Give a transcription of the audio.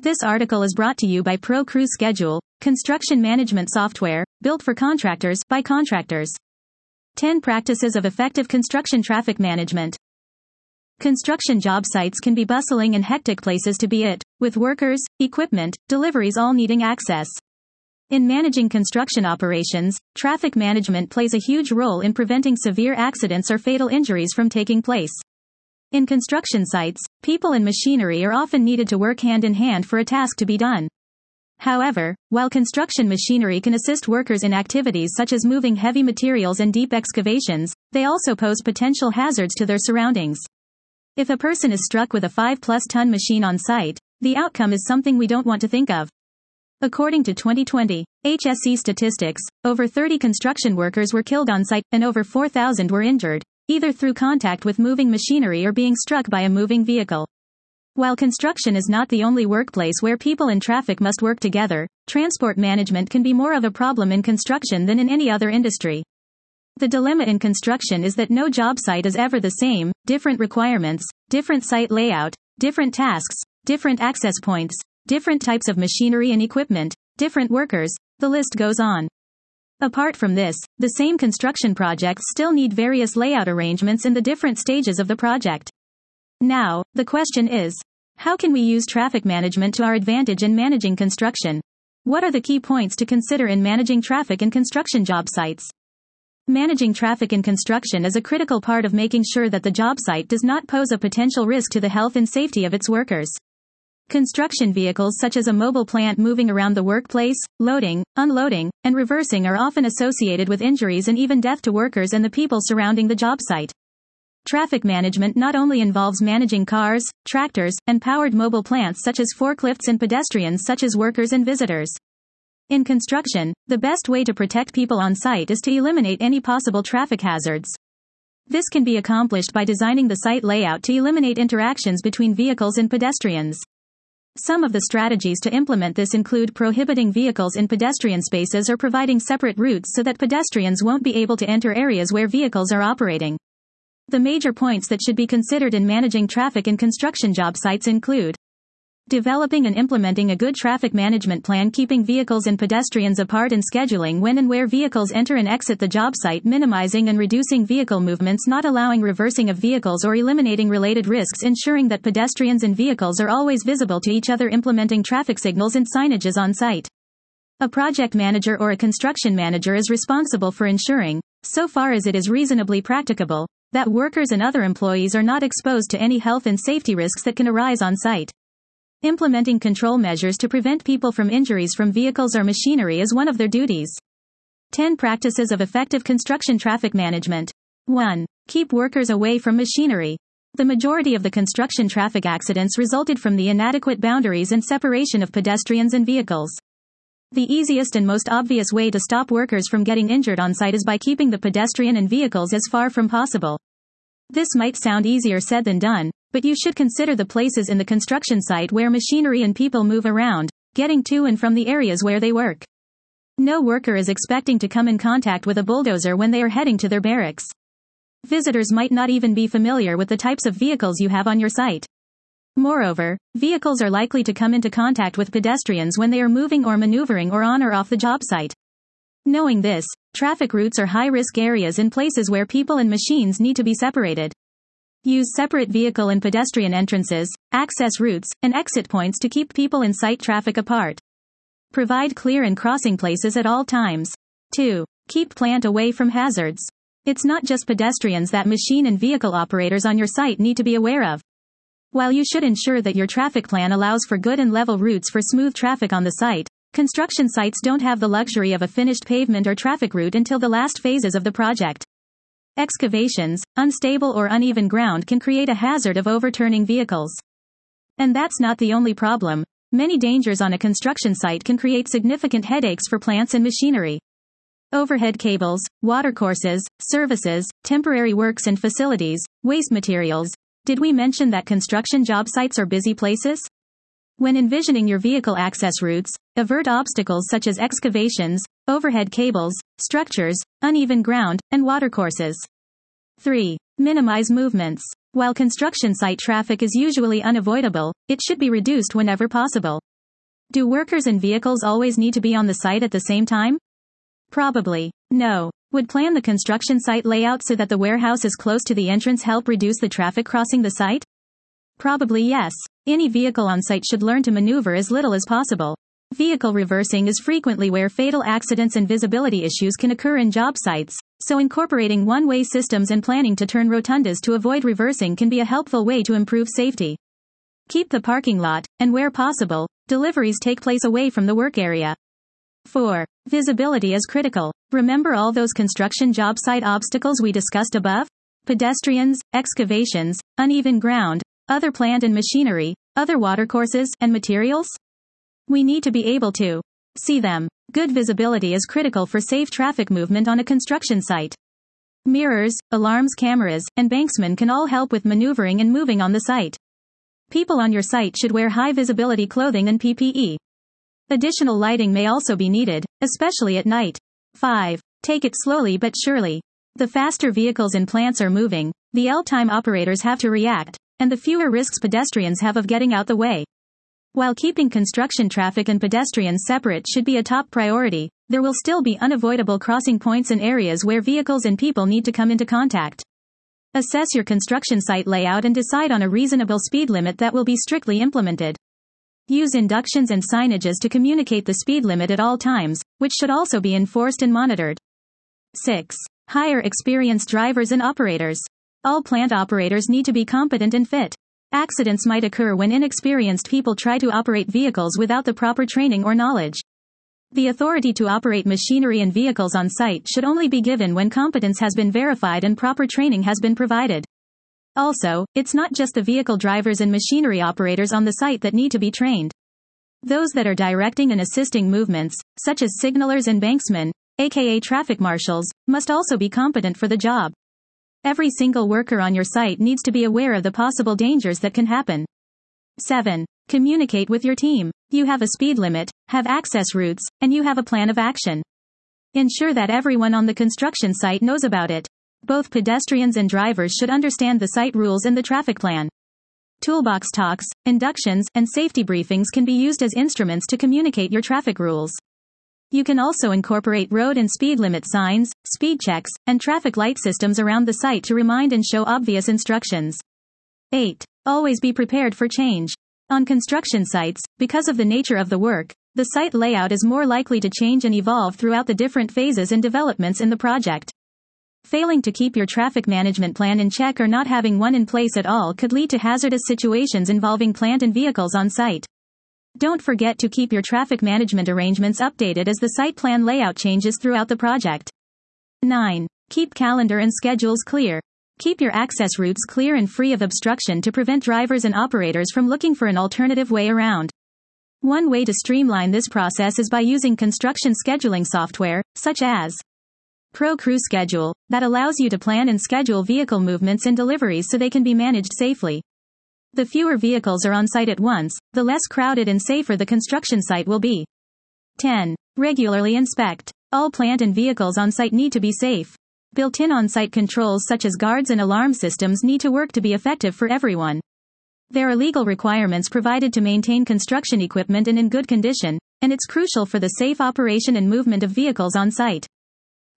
This article is brought to you by ProCrew Schedule, construction management software, built for contractors, by contractors. 10 Practices of Effective Construction Traffic Management. Construction job sites can be bustling and hectic places to be at, with workers, equipment, deliveries all needing access. In managing construction operations, traffic management plays a huge role in preventing severe accidents or fatal injuries from taking place. In construction sites, people and machinery are often needed to work hand in hand for a task to be done. However, while construction machinery can assist workers in activities such as moving heavy materials and deep excavations, they also pose potential hazards to their surroundings. If a person is struck with a 5-plus-ton machine on site, the outcome is something we don't want to think of. According to 2020 HSE statistics, over 30 construction workers were killed on site, and over 4,000 were injured, either through contact with moving machinery or being struck by a moving vehicle. While construction is not the only workplace where people and traffic must work together, transport management can be more of a problem in construction than in any other industry. The dilemma in construction is that no job site is ever the same, different requirements, different site layout, different tasks, different access points, different types of machinery and equipment, different workers, the list goes on. Apart from this, the same construction projects still need various layout arrangements in the different stages of the project. Now, the question is, how can we use traffic management to our advantage in managing construction? What are the key points to consider in managing traffic in construction job sites? Managing traffic in construction is a critical part of making sure that the job site does not pose a potential risk to the health and safety of its workers. Construction vehicles such as a mobile plant moving around the workplace, loading, unloading, and reversing are often associated with injuries and even death to workers and the people surrounding the job site. Traffic management not only involves managing cars, tractors, and powered mobile plants such as forklifts and pedestrians such as workers and visitors. In construction, the best way to protect people on site is to eliminate any possible traffic hazards. This can be accomplished by designing the site layout to eliminate interactions between vehicles and pedestrians. Some of the strategies to implement this include prohibiting vehicles in pedestrian spaces or providing separate routes so that pedestrians won't be able to enter areas where vehicles are operating. The major points that should be considered in managing traffic in construction job sites include developing and implementing a good traffic management plan, keeping vehicles and pedestrians apart, and scheduling when and where vehicles enter and exit the job site, minimizing and reducing vehicle movements, not allowing reversing of vehicles or eliminating related risks, ensuring that pedestrians and vehicles are always visible to each other, implementing traffic signals and signages on site. A project manager or a construction manager is responsible for ensuring, so far as it is reasonably practicable, that workers and other employees are not exposed to any health and safety risks that can arise on site. Implementing control measures to prevent people from injuries from vehicles or machinery is one of their duties. 10 Practices of Effective Construction Traffic Management. 1. Keep workers away from machinery. The majority of the construction traffic accidents resulted from the inadequate boundaries and separation of pedestrians and vehicles. The easiest and most obvious way to stop workers from getting injured on site is by keeping the pedestrian and vehicles as far from possible. This might sound easier said than done, but you should consider the places in the construction site where machinery and people move around, getting to and from the areas where they work. No worker is expecting to come in contact with a bulldozer when they are heading to their barracks. Visitors might not even be familiar with the types of vehicles you have on your site. Moreover, vehicles are likely to come into contact with pedestrians when they are moving or maneuvering or on or off the job site. Knowing this, traffic routes are high-risk areas in places where people and machines need to be separated. Use separate vehicle and pedestrian entrances, access routes, and exit points to keep people and site traffic apart. Provide clear and crossing places at all times. 2. Keep plant away from hazards. It's not just pedestrians that machine and vehicle operators on your site need to be aware of. While you should ensure that your traffic plan allows for good and level routes for smooth traffic on the site, construction sites don't have the luxury of a finished pavement or traffic route until the last phases of the project. Excavations, unstable or uneven ground can create a hazard of overturning vehicles. And that's not the only problem. Many dangers on a construction site can create significant headaches for plants and machinery. Overhead cables, watercourses, services, temporary works and facilities, waste materials. Did we mention that construction job sites are busy places? When envisioning your vehicle access routes, avert obstacles such as excavations, overhead cables, structures, uneven ground, and watercourses. 3. Minimize movements. While construction site traffic is usually unavoidable, it should be reduced whenever possible. Do workers and vehicles always need to be on the site at the same time? Probably. No. Would plan the construction site layout so that the warehouse is close to the entrance help reduce the traffic crossing the site? Probably yes. Any vehicle on site should learn to maneuver as little as possible. Vehicle reversing is frequently where fatal accidents and visibility issues can occur in job sites, so incorporating one-way systems and planning to turn rotundas to avoid reversing can be a helpful way to improve safety. Keep the parking lot, and where possible, deliveries take place away from the work area. 4. Visibility is critical. Remember all those construction job site obstacles we discussed above? Pedestrians, excavations, uneven ground, other plant and machinery, other watercourses, and materials? We need to be able to see them. Good visibility is critical for safe traffic movement on a construction site. Mirrors, alarms, cameras, and banksmen can all help with maneuvering and moving on the site. People on your site should wear high visibility clothing and PPE. Additional lighting may also be needed, especially at night. 5. Take it slowly but surely. The faster vehicles and plants are moving, the L-time operators have to react, and the fewer risks pedestrians have of getting out the way. While keeping construction traffic and pedestrians separate should be a top priority, there will still be unavoidable crossing points and areas where vehicles and people need to come into contact. Assess your construction site layout and decide on a reasonable speed limit that will be strictly implemented. Use inductions and signages to communicate the speed limit at all times, which should also be enforced and monitored. 6. Hire experienced drivers and operators. All plant operators need to be competent and fit. Accidents might occur when inexperienced people try to operate vehicles without the proper training or knowledge. The authority to operate machinery and vehicles on site should only be given when competence has been verified and proper training has been provided. Also, it's not just the vehicle drivers and machinery operators on the site that need to be trained. Those that are directing and assisting movements, such as signalers and banksmen, aka traffic marshals, must also be competent for the job. Every single worker on your site needs to be aware of the possible dangers that can happen. 7. Communicate with your team. You have a speed limit, have access routes, and you have a plan of action. Ensure that everyone on the construction site knows about it. Both pedestrians and drivers should understand the site rules and the traffic plan. Toolbox talks, inductions, and safety briefings can be used as instruments to communicate your traffic rules. You can also incorporate road and speed limit signs, speed checks, and traffic light systems around the site to remind and show obvious instructions. 8. Always be prepared for change. On construction sites, because of the nature of the work, the site layout is more likely to change and evolve throughout the different phases and developments in the project. Failing to keep your traffic management plan in check or not having one in place at all could lead to hazardous situations involving plant and vehicles on site. Don't forget to keep your traffic management arrangements updated as the site plan layout changes throughout the project. 9. Keep calendar and schedules clear. Keep your access routes clear and free of obstruction to prevent drivers and operators from looking for an alternative way around. One way to streamline this process is by using construction scheduling software, such as ProCrew Schedule, that allows you to plan and schedule vehicle movements and deliveries so they can be managed safely. The fewer vehicles are on site at once, the less crowded and safer the construction site will be. 10. Regularly inspect. All plant and vehicles on site need to be safe. Built-in on-site controls such as guards and alarm systems need to work to be effective for everyone. There are legal requirements provided to maintain construction equipment in good condition, and it's crucial for the safe operation and movement of vehicles on site.